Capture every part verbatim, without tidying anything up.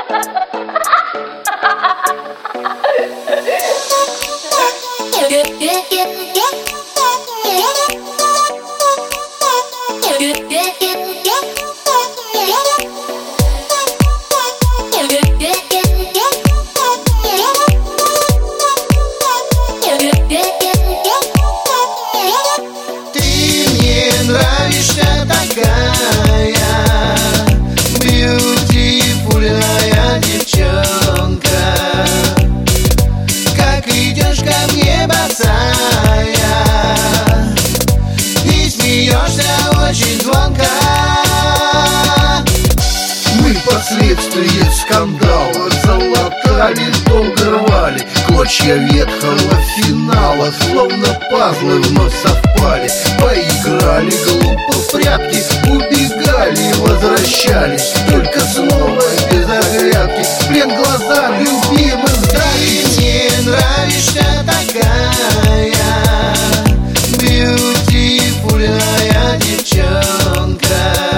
Последствия скандала залатали, долго рвали клочья ветхого финала, словно пазлы вновь совпали. Поиграли глупо в прятки, убегали, возвращались, только снова без оглядки. Плен глазам любимым сдали. Мне нравишься такая бьютифульная девчонка,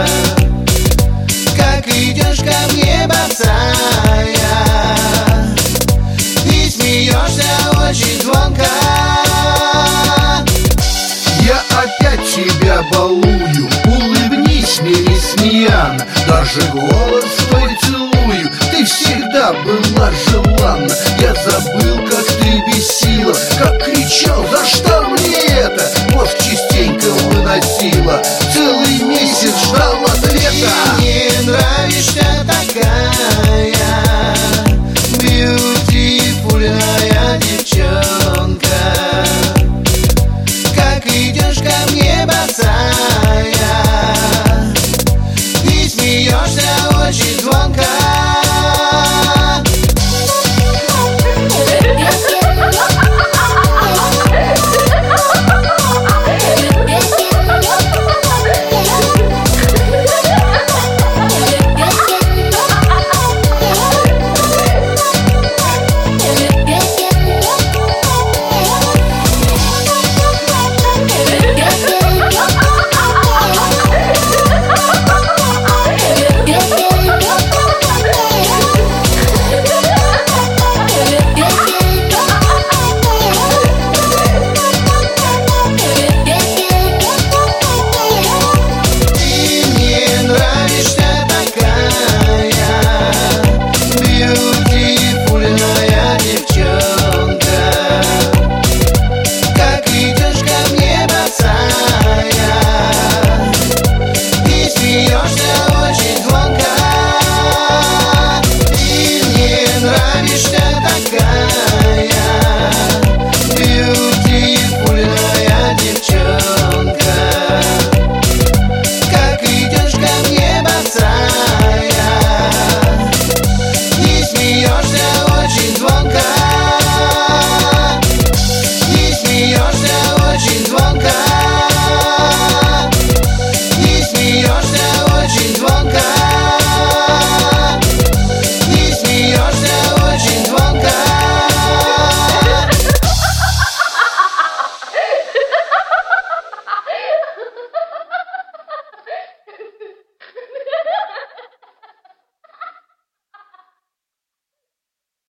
как идешь ко мне босая и смеешься очень звонко. Я опять тебя балую, улыбнись мне, несмеяна, даже голос твой целую. Ты всегда была желанна.